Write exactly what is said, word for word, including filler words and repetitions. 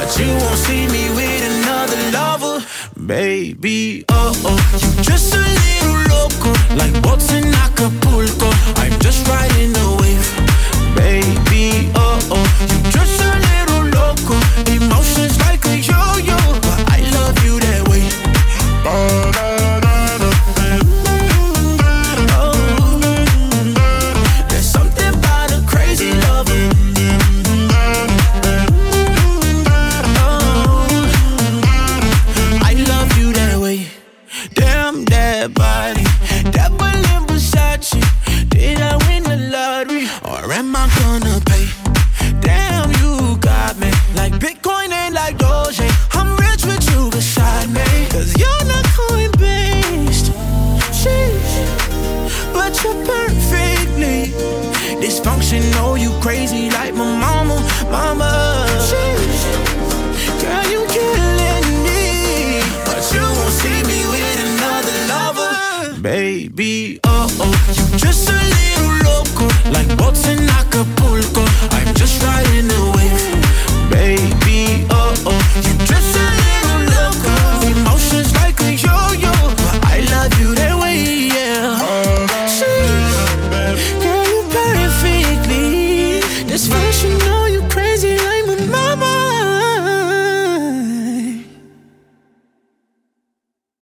but you won't see me with another lover. Baby, oh oh, you just a little loco, like boats in Acapulco. I'm just riding the wave. Baby, oh oh, you just a little loco, emotions like a yo-yo, but I love you that way. Oh, there's something about a crazy lover. Damn that body, that Berlin Versace. Did I win the lottery, or am I gonna pay? Damn, you got me like Bitcoin and like Doge. I'm rich with you beside me, cause you're not coin-based. Sheesh, but you're perfectly dysfunctional. You crazy like my mama, mama. Sheesh, girl, you killing me, but you won't see me with another lover. Baby, oh oh, you just a little loco, like boats in Acapulco.